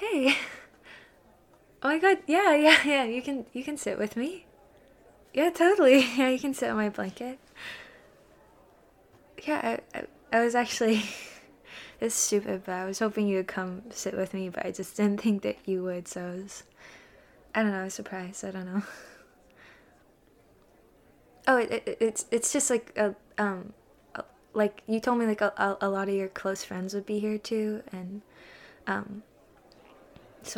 Hey. Oh my god, yeah. You can sit with me. Yeah, totally. Yeah, you can sit on my blanket. Yeah, I was actually it's stupid, but I was hoping you would come sit with me, but I just didn't think that you would, so I don't know, I was surprised. I don't know. Oh, it's just like like you told me like a lot of your close friends would be here too, and um so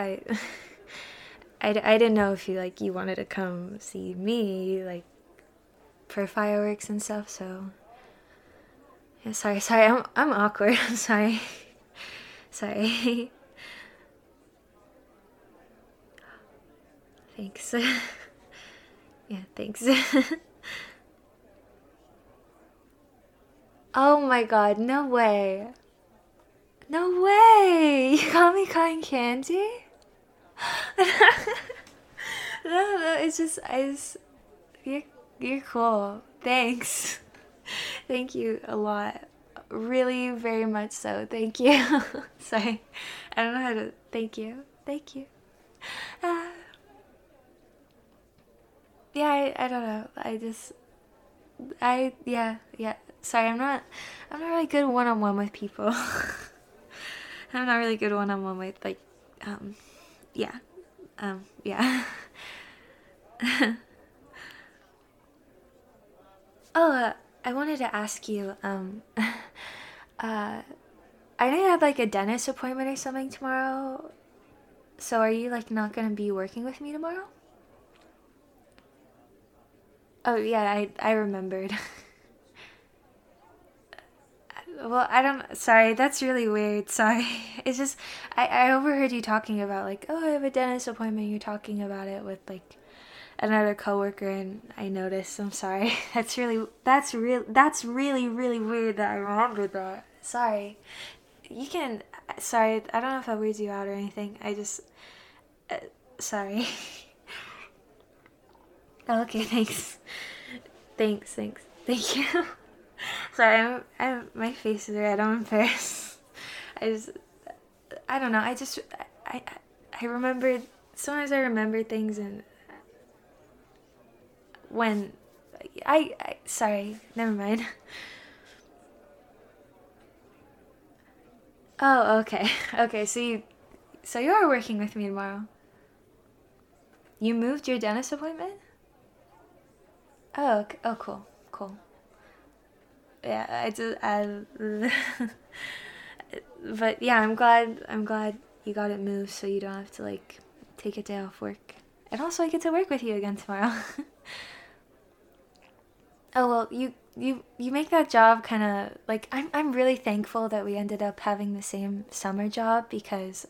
I didn't know if you wanted to come see me like for fireworks and stuff. So yeah, sorry, I'm awkward. I'm sorry, sorry. Thanks. Yeah, thanks. Oh my god, no way. No way! You got me cotton candy? No, you're, you're cool. Thanks. Thank you a lot. Really, very much so. Thank you. Sorry. I don't know how to. Thank you. Thank you. Uh, yeah, I don't know. Yeah. Sorry, I'm not really good one on one with people. I'm not really good one on one with, like, um, yeah. Yeah. Oh, I wanted to ask you, uh, I know you had like a dentist appointment or something tomorrow. So are you like not gonna be working with me tomorrow? Oh yeah, I remembered. Well, I don't. Sorry, that's really weird. Sorry. It's just I overheard you talking about like, oh, I have a dentist appointment. You're talking about it with like another coworker, and I noticed. I'm sorry. That's really weird that I remembered that. Sorry. You can. Sorry, I don't know if that weirds you out or anything. Uh, sorry. Okay, thanks. Thank you. Sorry, my face is red. I'm embarrassed. I just, I don't know. I, I remembered. Sometimes I remember things, and when, sorry, never mind. Oh, okay, okay. So you are working with me tomorrow. You moved your dentist appointment? Oh, okay. Oh, cool. Yeah, but yeah, I'm glad you got it moved so you don't have to like take a day off work. And also I get to work with you again tomorrow. Oh well, you make that job kind of like I'm really thankful that we ended up having the same summer job because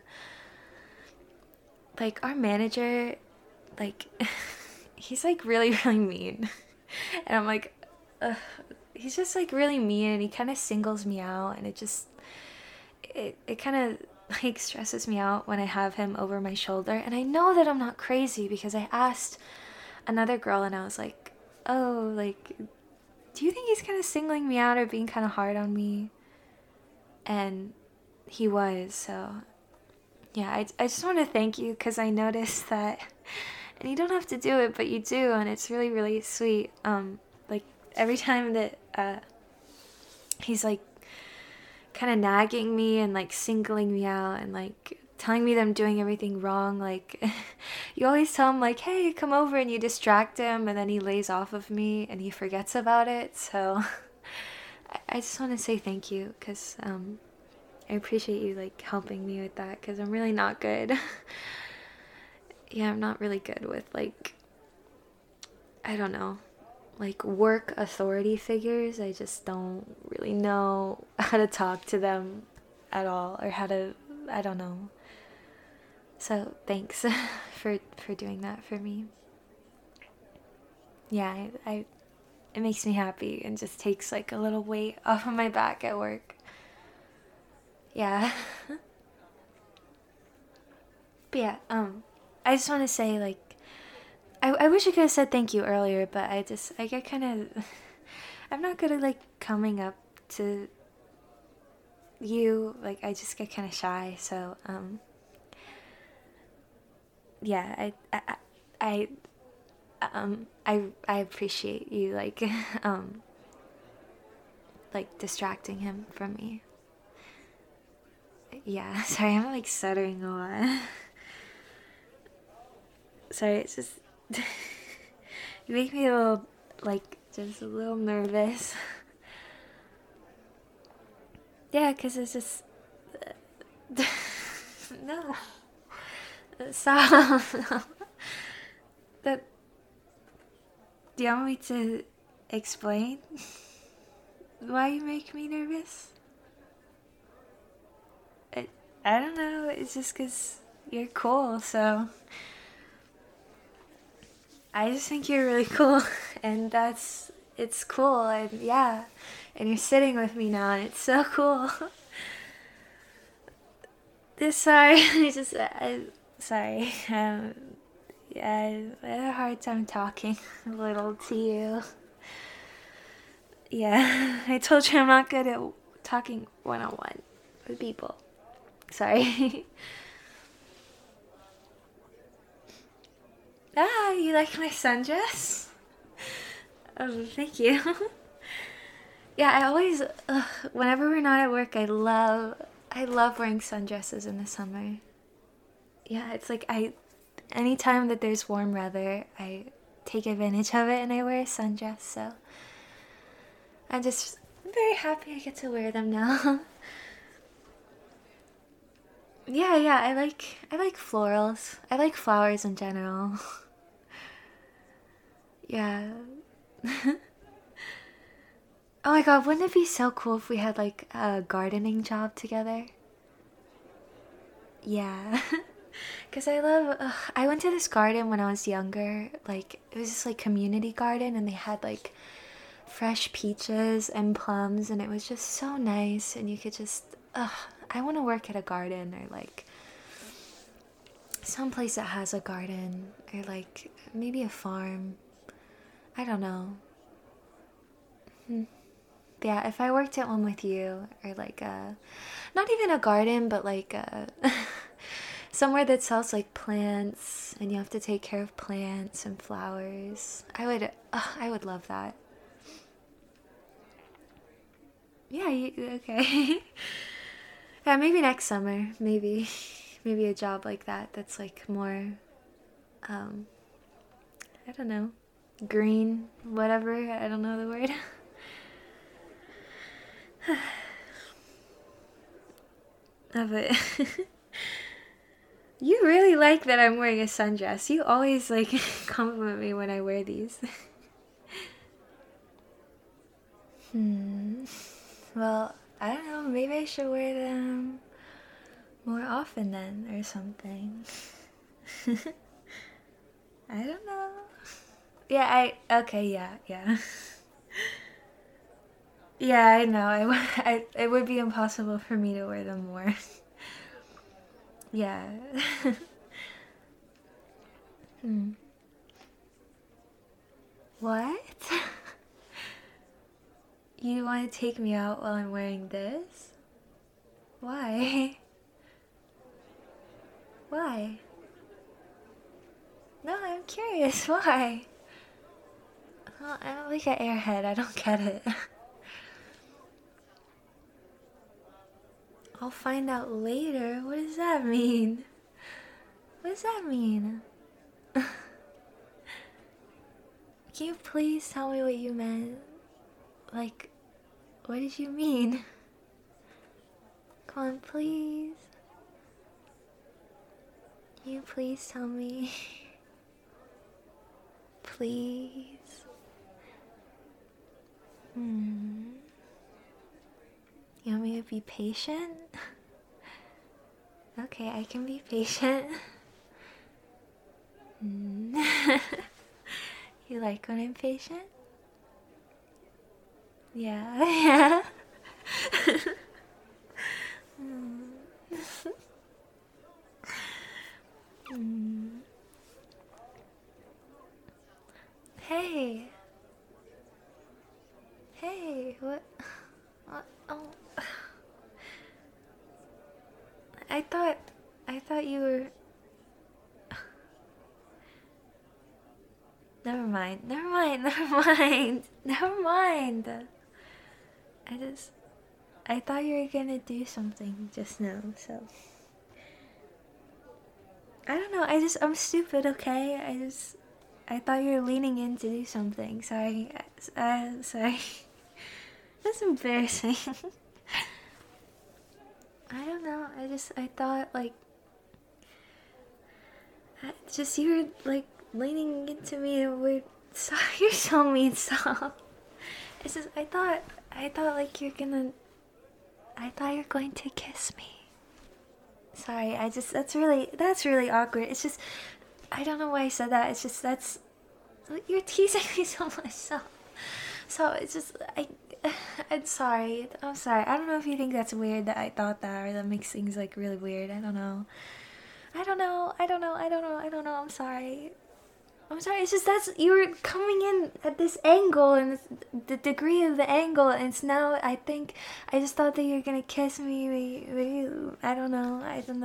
like our manager like he's like really mean. And I'm like ugh, he's just like really mean and he kind of singles me out and it kind of like stresses me out when I have him over my shoulder. And I know that I'm not crazy because I asked another girl and I was like, "Oh, like do you think he's kind of singling me out or being kind of hard on me?" And he was. So, yeah, I just want to thank you cuz I noticed that and you don't have to do it, but you do and it's really sweet. Like every time that he's like kind of nagging me and like singling me out and like telling me that I'm doing everything wrong. Like, you always tell him, like, hey, come over, and you distract him, and then he lays off of me and he forgets about it. So, I just want to say thank you because I appreciate you like helping me with that because I'm really not good. Yeah, I'm not really good with like, I don't know, like work authority figures. I just don't really know how to talk to them at all or how to, I don't know. So thanks for doing that for me. Yeah, it makes me happy and just takes like a little weight off of my back at work. Yeah. But yeah, I just want to say like I wish I could have said thank you earlier, but I get kind of I'm not good at like coming up to you, like, I just get kind of shy. So, yeah, I, I appreciate you, like, like distracting him from me. Yeah, sorry, I'm like stuttering a lot. Sorry, it's just you make me a little, like, just a little nervous. Yeah, cause it's just no, stop. That, do you want me to explain why you make me nervous? I, I don't know. It's just cause you're cool, so I just think you're really cool, and it's cool, and yeah, and you're sitting with me now, and it's so cool. Sorry, sorry. Yeah, I had a hard time talking a little to you. Yeah, I told you I'm not good at talking one on one with people. Sorry. Ah, you like my sundress? Oh, thank you. Yeah, I always, whenever we're not at work, I love wearing sundresses in the summer. Yeah, it's like anytime that there's warm weather, I take advantage of it and I wear a sundress. So I'm very happy I get to wear them now. Yeah, yeah, I like florals. I like flowers in general. Yeah. Oh my god, wouldn't it be so cool if we had like a gardening job together? Yeah. Cuz I went to this garden when I was younger. Like it was this like community garden and they had like fresh peaches and plums and it was just so nice and you could just I want to work at a garden or like some place that has a garden or like maybe a farm. I don't know. Hmm. Yeah, if I worked at one with you or like not even a garden but like somewhere that sells like plants and you have to take care of plants and flowers. I would love that. Yeah, okay. Yeah, maybe next summer, maybe. Maybe a job like that that's like more um I don't know, green, whatever. I don't know the word. But you really like that I'm wearing a sundress. You always like compliment me when I wear these. Hmm. Well, I don't know. Maybe I should wear them more often then, or something. I don't know. Yeah, okay, yeah, yeah. Yeah, I know. It would be impossible for me to wear them more. Yeah. Hmm. What? You want to take me out while I'm wearing this? Why? Why? No, I'm curious. Why? Oh, I'm like an airhead. I don't get it. I'll find out later. What does that mean? What does that mean? Can you please tell me what you meant? Like, what did you mean? Come on, please. Can you please tell me? Please. Hmm. You want me to be patient? Okay, I can be patient. Hmm. You like when I'm patient? Yeah, yeah. Hmm. Hmm. Hey, hey, what? What? Oh, Never mind. Never mind. Never mind. Never mind. I thought you were gonna do something just now, so. I don't know. I'm stupid, okay? I thought you were leaning in to do something. Sorry. Sorry. That's embarrassing. I don't know. I thought, like, you were, like, leaning into me and we're, sorry, you're so mean, stop. It's just, I thought, like, I thought you're going to kiss me. Sorry, that's really awkward. It's just, I don't know why I said that. It's just, you're teasing me so much, so it's just, I'm sorry. I don't know if you think that's weird that I thought that, or that makes things, like, really weird. I don't know. I'm sorry. It's just you were coming in at this angle, and the degree of the angle, and it's now, I think, I just thought that you were gonna kiss me. Maybe, I don't know.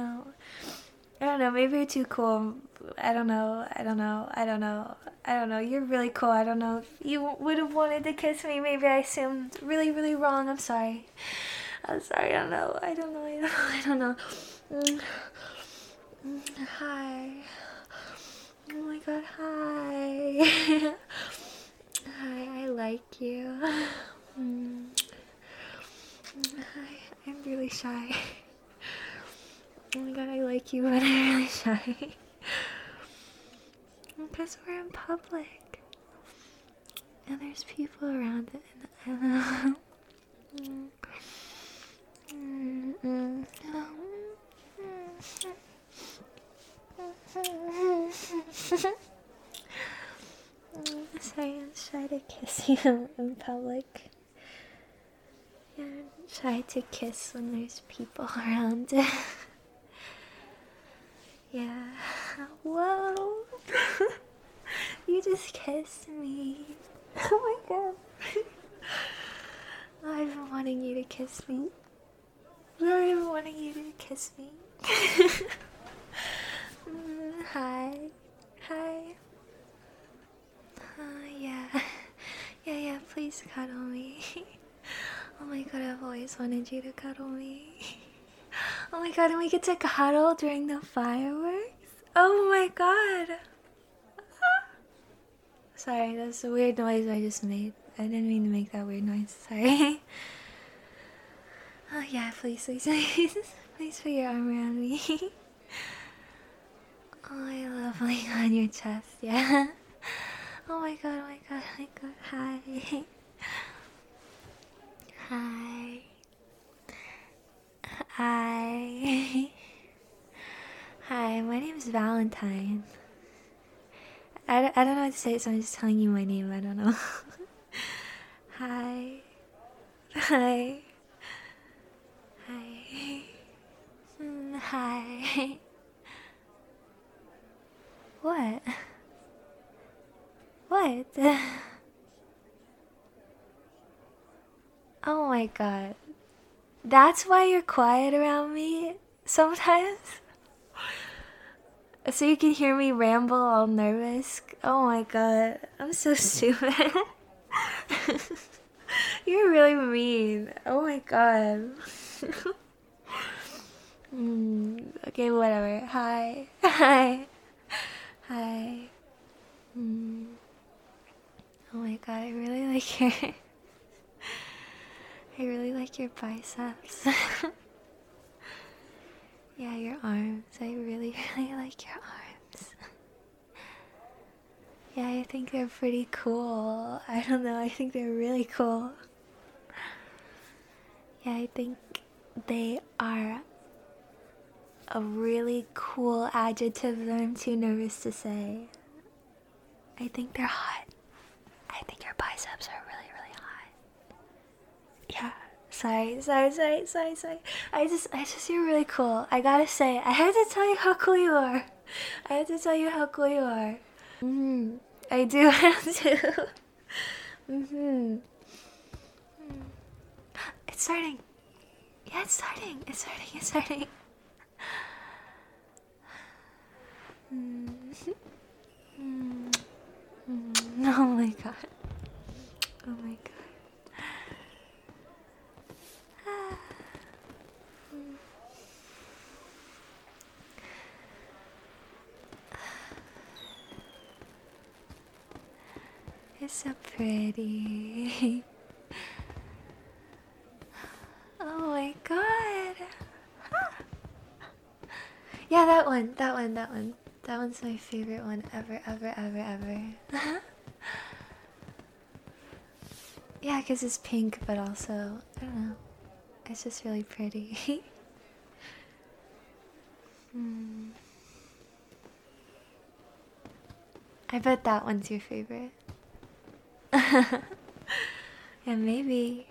Maybe you're too cool. I don't know. You're really cool. I don't know if you would have wanted to kiss me. Maybe I assumed really, really wrong. I'm sorry. I don't know. I don't know. Hi. Oh my god, hi. Hi, I like you. Hi, I'm really shy. Oh my god, I like you, but I'm really shy. Because we're in public. And there's people around it, and I don't know. Sorry, I'm shy to kiss you in public. Yeah, I'm shy to kiss when there's people around. Yeah. Whoa. You just kissed me. Oh my god. I've been wanting you to kiss me. I've been wanting you to kiss me. Hi. Yeah, please cuddle me. Oh my god, I've always wanted you to cuddle me. Oh my god, and we get to cuddle during the fireworks? Oh my god. Sorry, that's a weird noise I just made. I didn't mean to make that weird noise. Sorry. Oh yeah, please. Please put your arm around me. Oh, I love laying on your chest, yeah. Oh my god. Hi. Hi, my name is Valentine. I don't know what to say, so I'm just telling you my name. I don't know. Hi. Hi. What? Oh my god. That's why you're quiet around me sometimes? So you can hear me ramble all nervous? Oh my god. I'm so stupid. You're really mean. Oh my god. Okay, whatever. Hi. Oh my god, I really like your biceps. Yeah, your arms. I really like your arms. Yeah, I think they're pretty cool. I don't know, I think they're really cool. Yeah, I think they are a really cool adjective that I'm too nervous to say. I think they're hot. I think your biceps are really, really hot. Yeah. Sorry. You're really cool. I gotta say, I had to tell you how cool you are. I do have to. It's starting. Yeah, it's starting. my god. Oh my god. It's so pretty. Oh my god. Yeah, that one. That one's my favorite one ever. Yeah, because it's pink, but also, I don't know. It's just really pretty. I bet that one's your favorite. Yeah, maybe.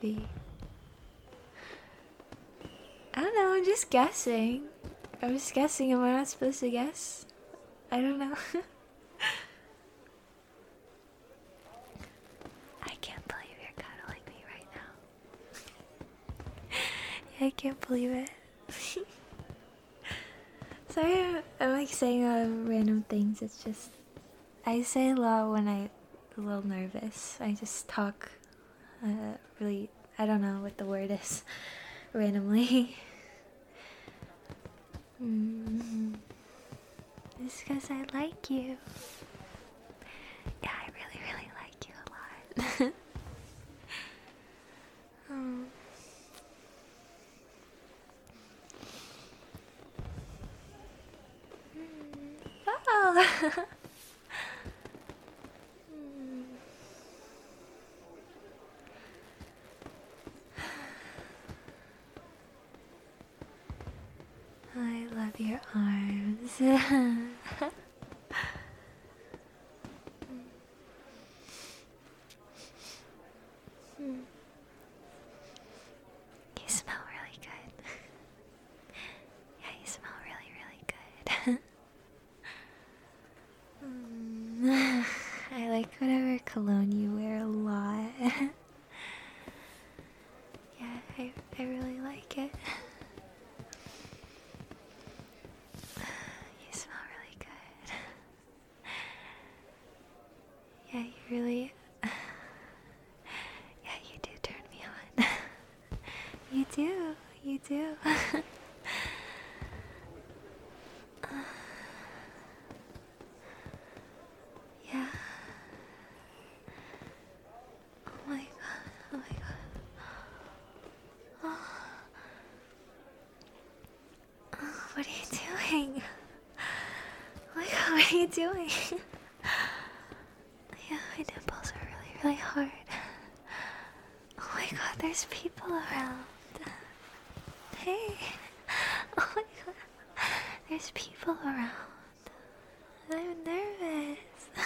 I don't know, I'm just guessing. I'm just guessing, am I not supposed to guess? I don't know. I can't believe you're cuddling me right now. Yeah, I can't believe it. Sorry, I'm like saying random things. It's just I say a lot when I'm a little nervous. I just talk really, I don't know what the word is, randomly. It's because I like you. Yeah, I really like you a lot. Oh. I love your arms. You smell really good. Yeah, you smell really good. I like whatever cologne you wear a lot. Yeah, I really like it. You smell really good. Yeah, you really... Yeah, you do turn me on. You do. Yeah. Oh my god. What are you doing? Oh my god, what are you doing? Yeah, my nipples are really hard. Oh my god, there's people around. Hey. Oh my god. There's people around. I'm nervous.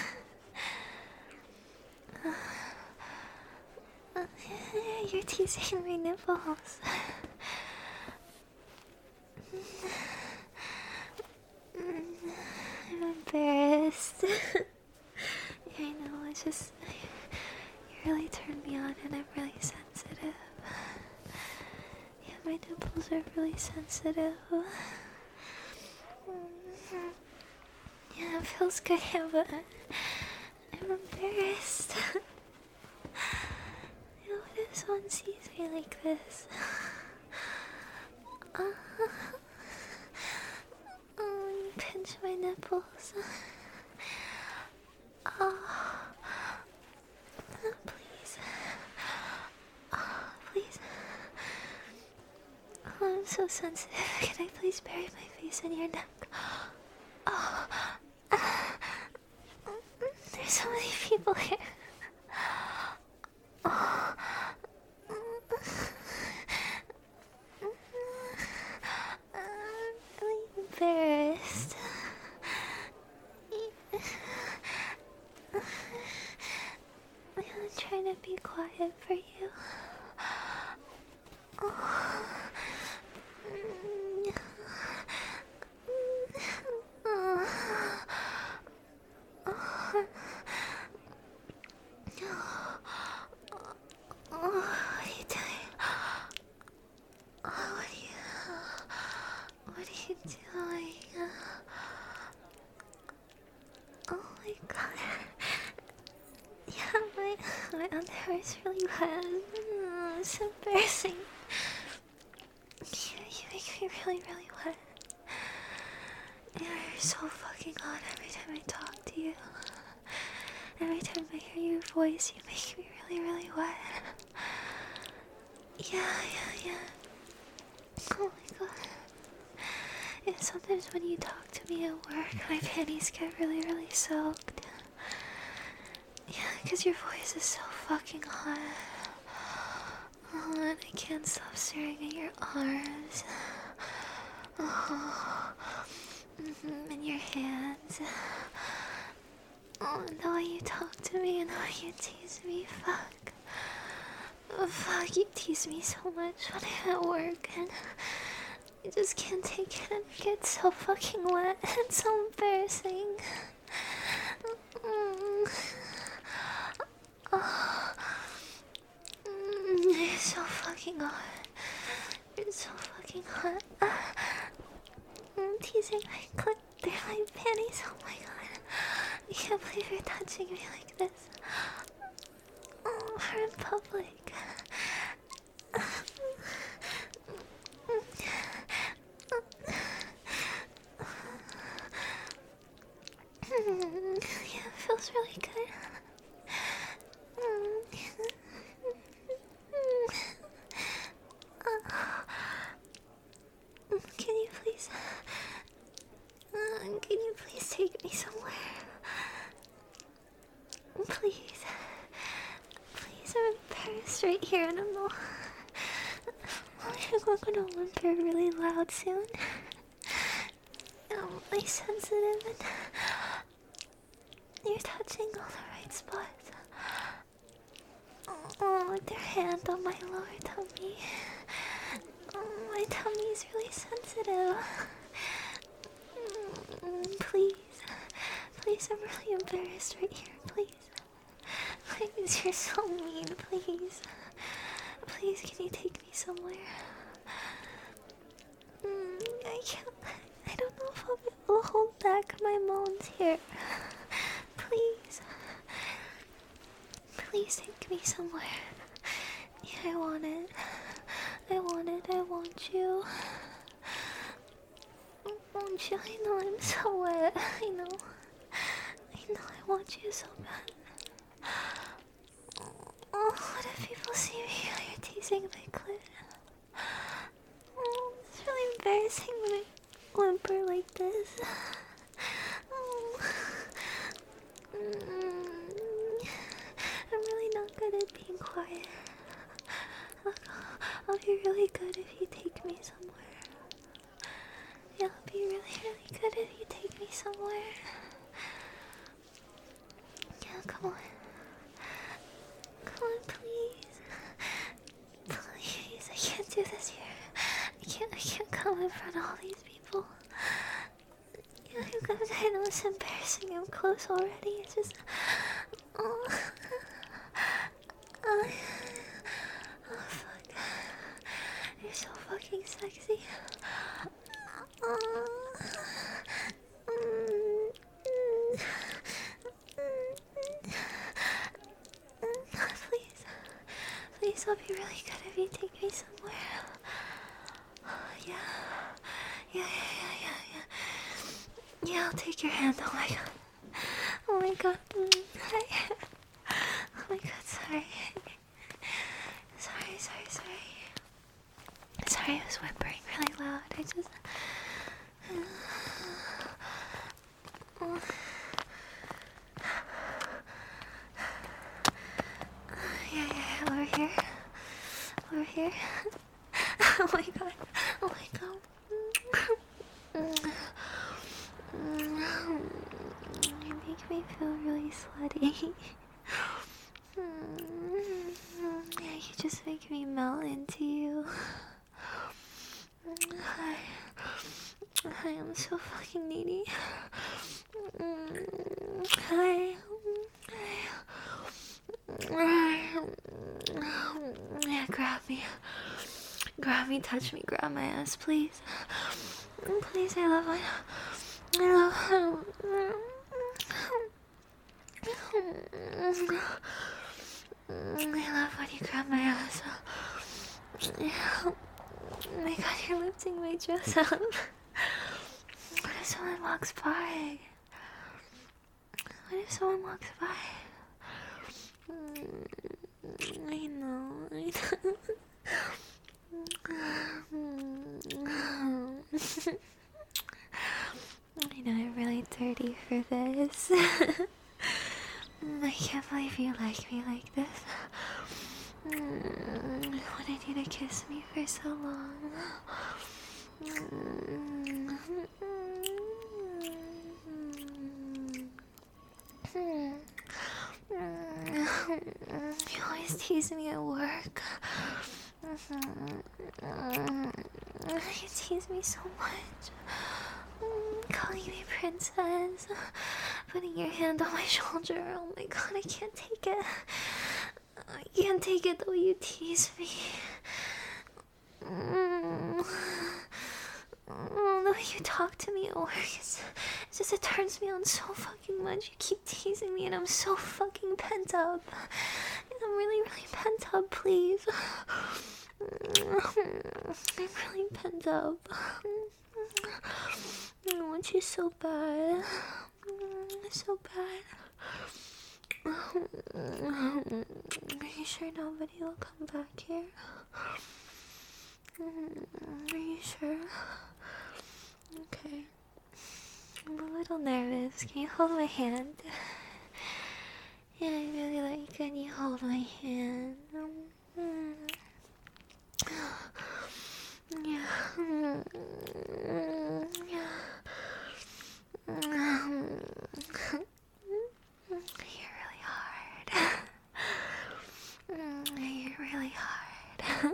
You're teasing my nipples. I'm embarrassed. I know, it's just... You really turn me on and I'm really sensitive. Yeah, my nipples are really sensitive. Yeah, it feels good, but I'm embarrassed. What if someone sees me like this? You pinch my nipples. Please. Please. I'm so sensitive. Can I please bury my face in your neck? There's so many people here. I'm really embarrassed. I'm trying to be quiet for you. What are you doing? What are you doing? Oh my god. my underwear is really wet. It's embarrassing. You make me really, really wet. You're so fucking hot every time I talk to you. Every time I hear your voice, you make me really, really wet. Yeah. Oh my god. Yeah, sometimes when you talk to me at work, my panties get really, really soaked. Yeah, because your voice is so fucking hot. Oh, and I can't stop staring at your arms. Oh, and your hands. Oh, and the way you talk to me and the way you tease me, fuck. Oh, fuck, you tease me so much when I'm at work, and I just can't take it, and I get so fucking wet. It's so embarrassing. You're so fucking hot. You're so fucking hot. I'm teasing my clit through my panties. Oh my god. I can't believe you're touching me like this. Oh, we're in public. Yeah, it feels really good. Can you please take me somewhere? Please. Please, I'm in Paris right here, and I'm not. I'm gonna whimper really loud soon. I'm really sensitive, and you're touching all the right spots. Oh, with your hand on my lower tummy. Oh, my tummy is really sensitive. Please, I'm really embarrassed right here. Please, you're so mean. Please, can you take me somewhere? I don't know if I'll be able to hold back my moans here. Please take me somewhere. Yeah, I want it. I want you. I know I'm so wet. I know I want you so bad. Oh, what if people see me while you're teasing my clit? Oh, it's really embarrassing when I whimper like this. Oh. I'm really not good at being quiet. I'll be really good if you take me somewhere. Yeah, I'll be really, really good if you take me somewhere. Yeah, come on. Come on, please. Please, I can't do this here. I can't come in front of all these people. Yeah, I know it's embarrassing. I'm close already. It's just... Oh, fuck. You're so fucking sexy. Please, I'll be really good if you take me somewhere. Yeah, I'll take your hand. Oh my god. Oh my god. Oh my god, sorry. Sorry, I was whimpering really loud. I just... Yeah, over here. Oh my god. You make me feel really slutty. Yeah, you just make me melt into you. Hi, I'm so fucking needy. Hi. Yeah, grab me, touch me, grab my ass, please. Please, I love love when you grab my ass. Oh my god, you're lifting my dress up. What if someone walks by? What if someone walks by? I know. I know I'm really dirty for this. I can't believe you like me like this. I wanted you to kiss me for so long. You always tease me at work. You tease me so much. Calling me princess, putting your hand on my shoulder. Oh my god, I can't take it. I can't take it the way you tease me. The way you talk to me at work, it turns me on so fucking much. You keep teasing me and I'm so fucking pent up. I'm really, really pent up, please. I'm really pent up. I want you so bad. So bad. Are you sure nobody will come back here? Are you sure? Okay. I'm a little nervous. Can you hold my hand? Yeah, I really like when you hold my hand. Yeah. You're really hard. You're really hard.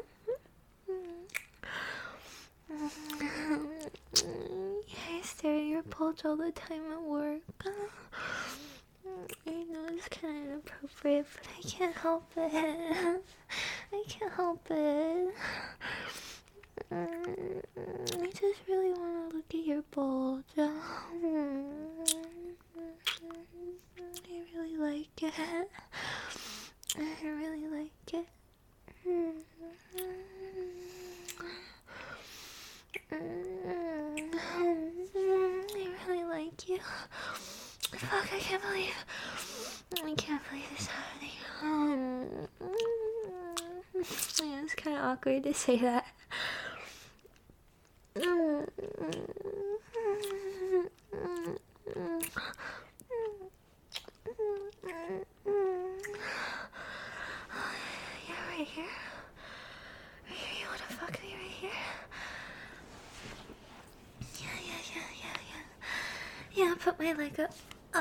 I stare at your bulge all the time at work. I know it's kind of inappropriate, but I can't help it. I can't help it. I just really want to look at your bulge. I really like it. I really like it. I really like you. Fuck, I can't believe this is happening. Yeah, it's kind of awkward to say that. Yeah, right here. Right here, you wanna fuck me right here? Yeah, put my leg up.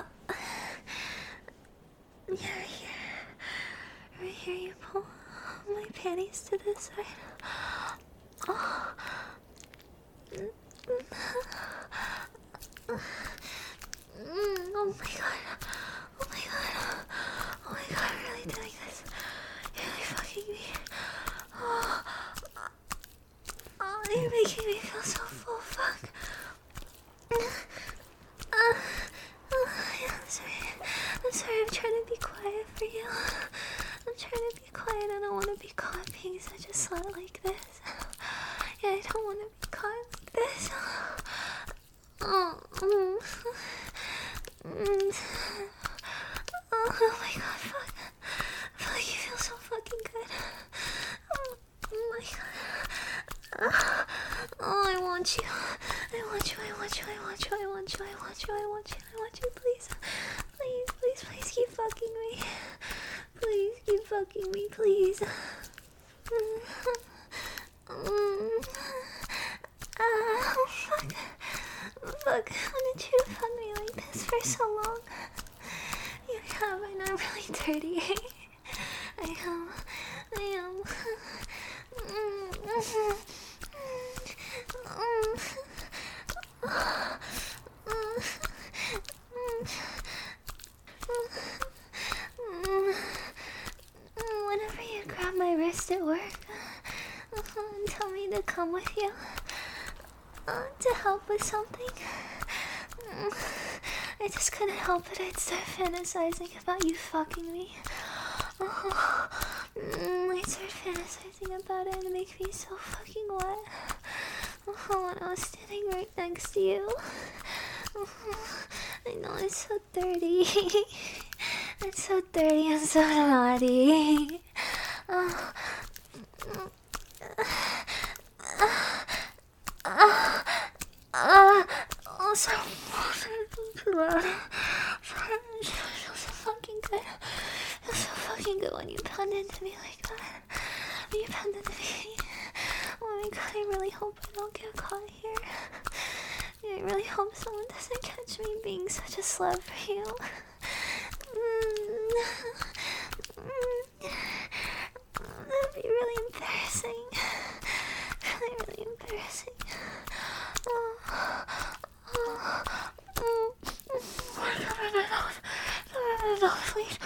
Yeah, right here. Right here, you pull my panties to the side. Oh. Oh my god. Oh my god. Oh my god, I'm really doing this. You're really fucking me. Oh. Oh, you're making me feel so full. Fuck. Yeah, I'm sorry, I'm trying to be quiet for you. I'm trying to be quiet, I don't want to be caught being such a slut like this. Yeah, I don't want to be caught like this. Oh my god, fuck. Fuck, you feel so fucking good. Oh my god. Oh, I want you. I want you, I want you, I want you, I want you, I want you, I want you, I want you, please. Please, please, please keep fucking me. Please keep fucking me, please. Fuck. Fuck, how did you fuck me like this for so long? You have, I know I'm really dirty. I am. Whenever you grab my wrist at work and tell me to come with you to help with something, I just couldn't help it. I'd start fantasizing about you fucking me. I'd start fantasizing about it and it make me so fucking wet. When I was standing right next to you. I know it's so dirty. It's so dirty and so naughty. Also, feels so fucking good. Feels so fucking good when you pound into me like that. When you pound into me. Oh my god, I really hope I don't get caught here. I really hope someone doesn't catch me being such a slut for you. That'd be really embarrassing. Really embarrassing. Please.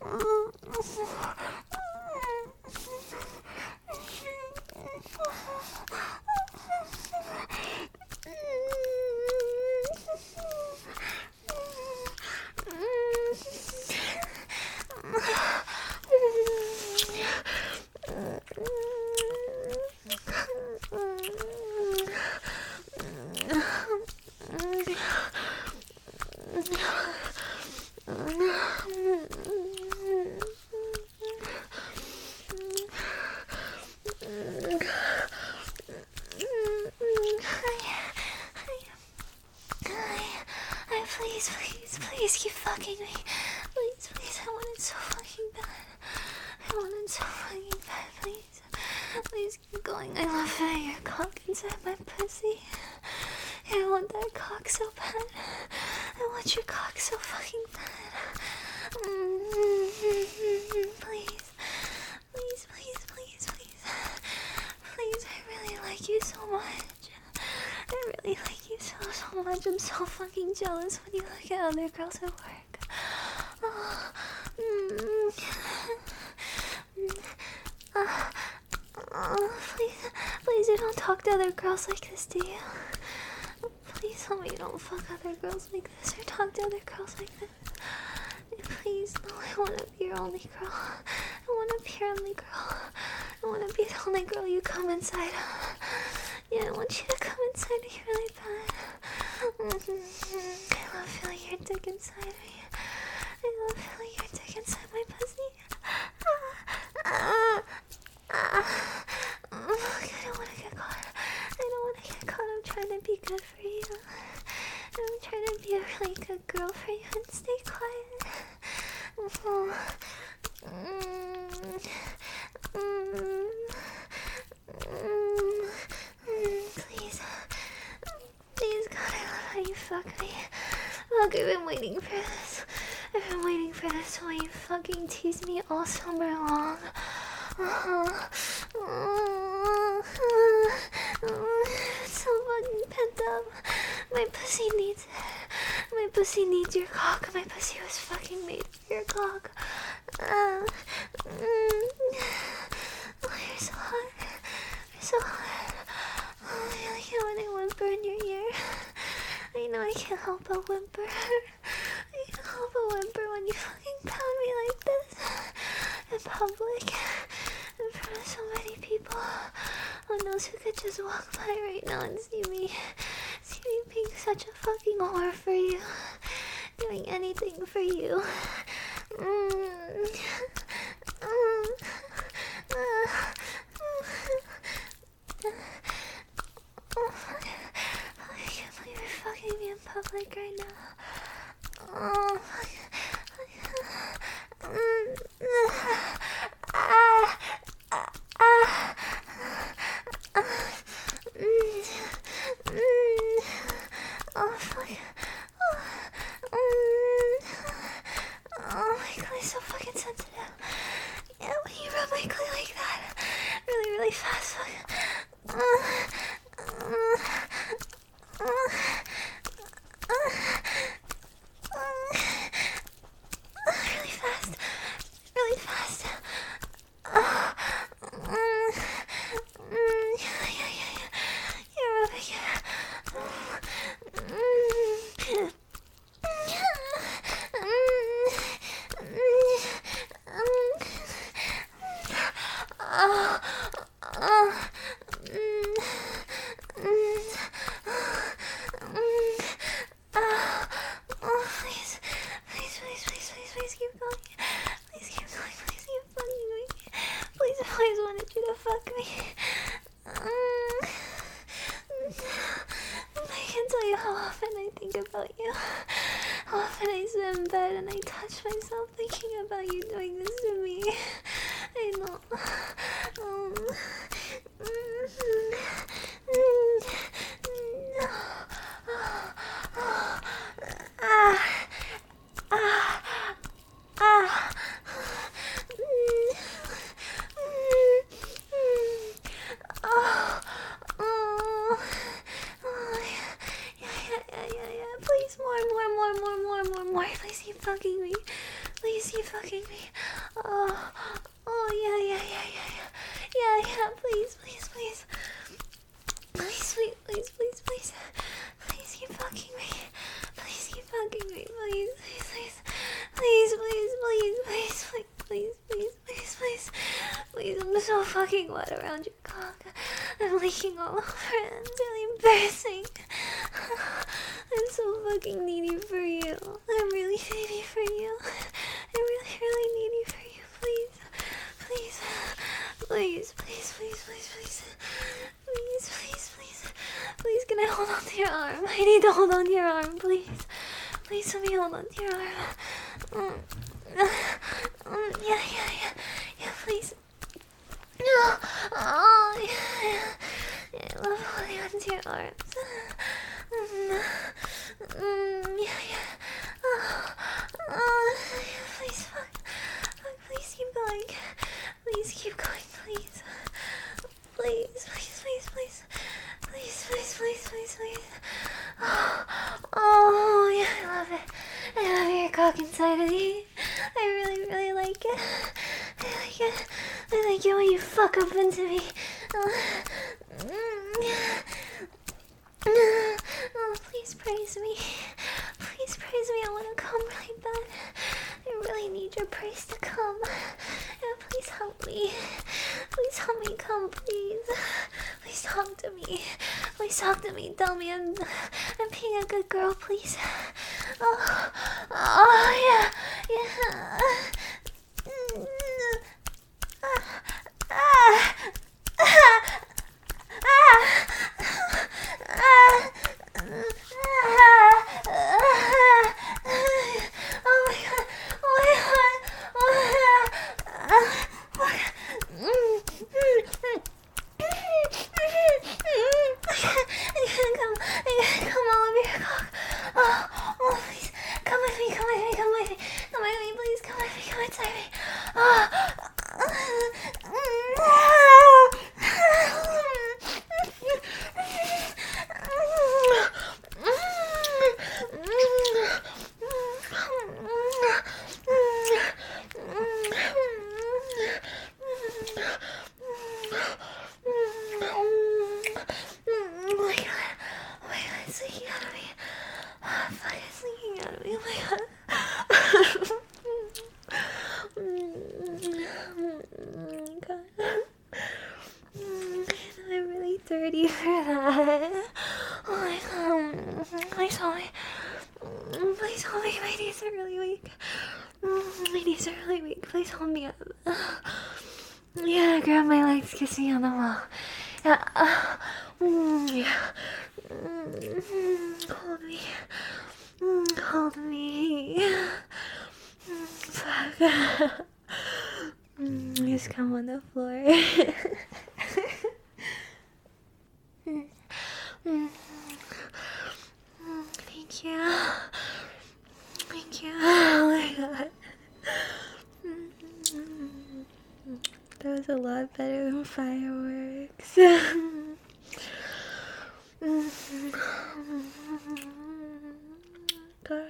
Please keep fucking me. Please, I want it so fucking bad. I want it so fucking bad, please keep going. I love having your cock inside my pussy. I want that cock so bad. I want your cock so fucking bad. Please, I really like you so much. I really like you so much. I'm so fucking jealous when you look at other girls at work. Please, you don't talk to other girls like this, do you? Please tell me you don't fuck other girls like this or talk to other girls like this. Please, no, I want to be your only girl. I want to be your only girl. I want to be the only girl you come inside. Yeah, I want you to come inside me really bad. I love feeling your dick inside me. I love feeling your dick inside my pussy. I don't want to get caught. I'm trying to be good for you. I'm trying to be a really good girl for you and stay quiet. Please, God, I love how you fuck me. Look, I've been waiting for this. I've been waiting for this while you fucking tease me all summer long. It's so fucking pent up. My pussy needs it. My pussy needs your cock. My pussy was fucking made for your cock. Oh, you're so hot. You're so hot. Oh, I like it when I whimper in your ear. I know I can't help but whimper. I can't help but whimper when you fucking pound me like this. In public. In front of so many people. Who knows who could just walk by right now and see me being such a fucking whore for you. Doing anything for you. I can't believe you're fucking me in public right now. I touch myself thinking about you doing this to me. I know. Please, more. Please keep fucking me. Please keep fucking me. Yeah. Please. Please keep fucking me. Please. I'm so fucking wet around your cock. I'm leaking all over. It's really embarrassing. I'm so fucking needy for you. I'm really needy for you. I really need you for you. Please, can I hold on to your arm? I need to hold on to your arm, please. Please let me hold on to your arm. Yeah, please. No. Yeah, I love holding on to your arms. Please, fuck. Please keep going. Please. Please. Yeah, I love it. I love your cock inside of me. I really like it. I like it when you fuck up into me. Please praise me. I want to come really bad. I really need your praise to come. Yeah, please help me. Please help me come, please. Please talk to me. Tell me I'm being a good girl, please. Yeah. Come all over your cock. Please, come with me, please, come inside me. It's leaking out of me. Fuck, it's leaking out of me. Oh my god. I'm really dirty for that. Oh my god. Please help me. My knees are really weak. Please hold me up. Yeah, grab my legs, kiss me on the wall. Yeah. Hold me. Fuck. Just come on the floor. Thank you. Oh my god. That was a lot better than fireworks. God.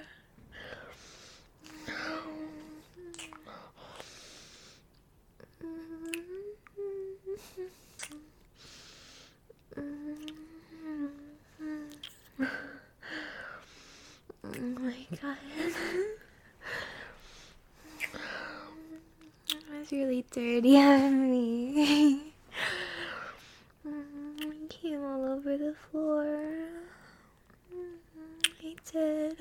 Oh my god. That was really dirty of me. I came all over the floor. I did.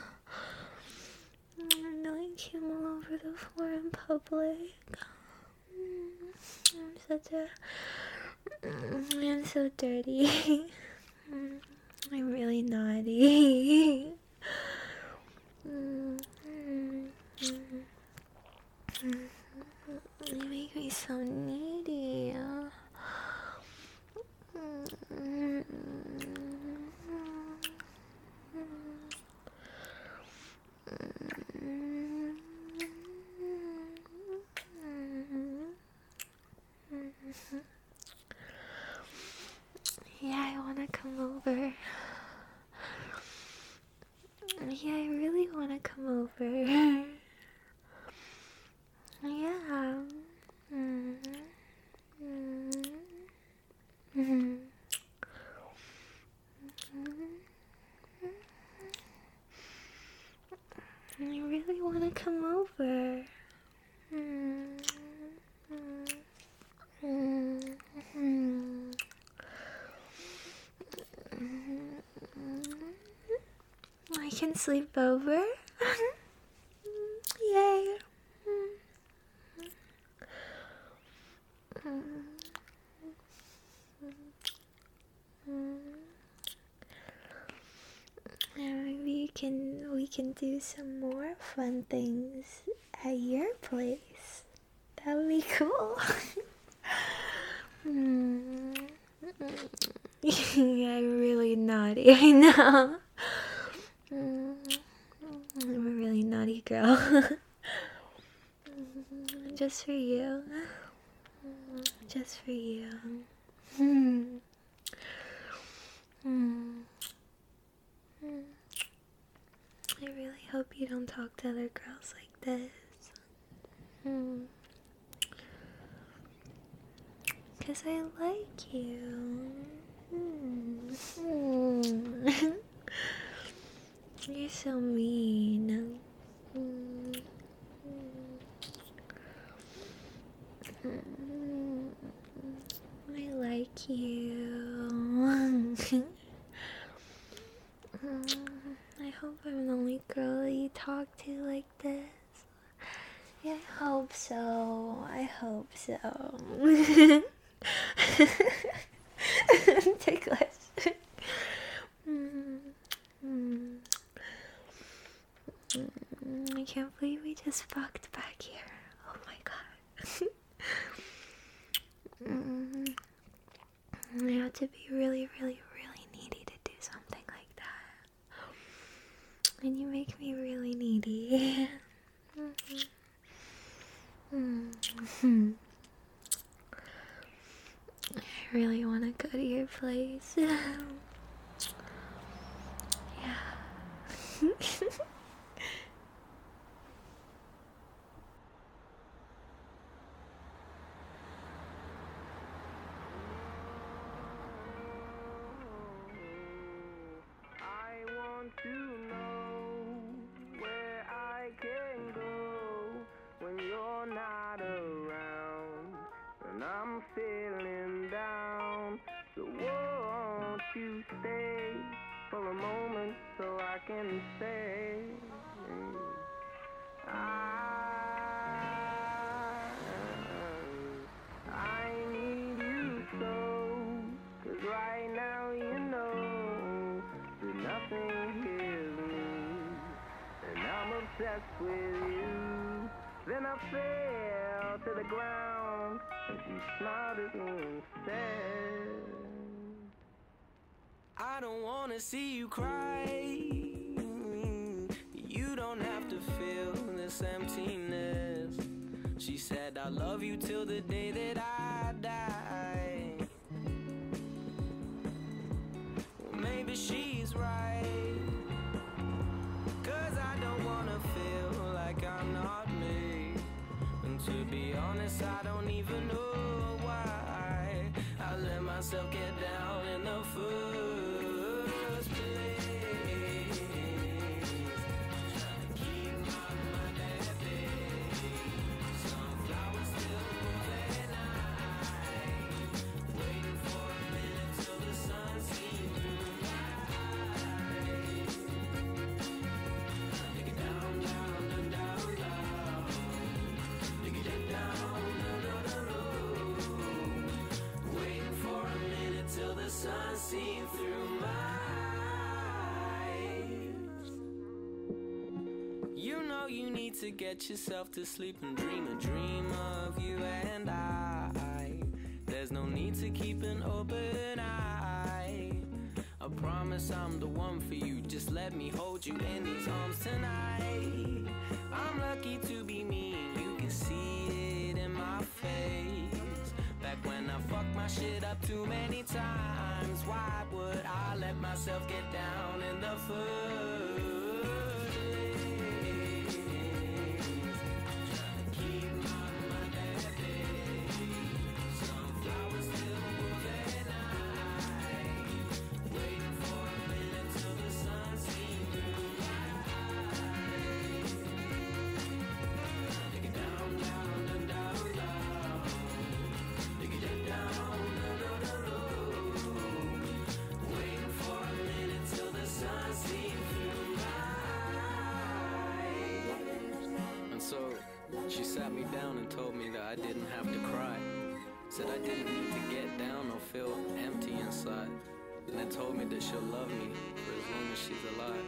No, I came all over the floor in public. I'm so dirty. I'm really naughty. You make me so needy. Yeah, I wanna come over. Yeah, I really wanna come over. Yeah. I really wanna come over. I can sleep over. Yay. Maybe we can do some more fun things at your place. That would be cool. Yeah, I'm really naughty, I know. I'm a really naughty girl. Just for you. Just for you. I really hope you don't talk to other girls like this. 'Cause I like you. You're so mean. I like you. I hope I'm the only girl that you talk to like this. Yeah, I hope so. I hope so. Ticklish. I can't believe we just fucked back here. Oh my god. I have to be really, really, really needy to do something like that. And you make me really needy. I really want to go to your place. Yeah. To know where I can go when you're not around, and I'm feeling down. So won't you stay for a moment so I can say I need you so, 'cause right now you know that nothing heals me, and I'm obsessed with you. Then I fell to the ground, and she smiled at me and said, I don't wanna see you cry. You don't have to feel this emptiness. She said, I love you till the day that I die. Well, maybe she's right, 'cause I don't wanna feel like I'm not me. And to be honest, I don't even know why I let myself get down in the first place. Trying to keep my mind at bay. Sunflowers still moving at night. Waiting for a minute till the sun seems through my eyes. Take it down, down, down, down, down. Take it down, down, down, down, down. Waiting for a minute till the sun seems through my eyes. You know you need to get yourself to sleep and dream a dream of you and I. There's no need to keep an open eye. I promise I'm the one for you. Just let me hold you in these arms tonight. I'm lucky to be me, you can see it in my face. Back when I fucked my shit up too many times, why would I let myself get down in the first place? Trying to keep my mind at bay. Sunflowers still move at night. Waiting for a minute till the sun seems through my eyes. Take it down, down, down, down, down. Take it down, down, down, down, down. Waiting for a minute till the sun seems through my eyes. And so she sat me down and told me that I didn't have to cry. Said I didn't need to get down or feel empty inside. And then told me that she'll love me for as long as she's alive.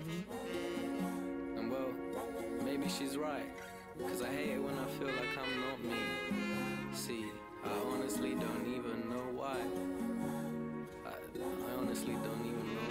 And well, maybe she's right, 'cause I hate it when I feel like I'm not me. See, I honestly don't even know why. I honestly don't even know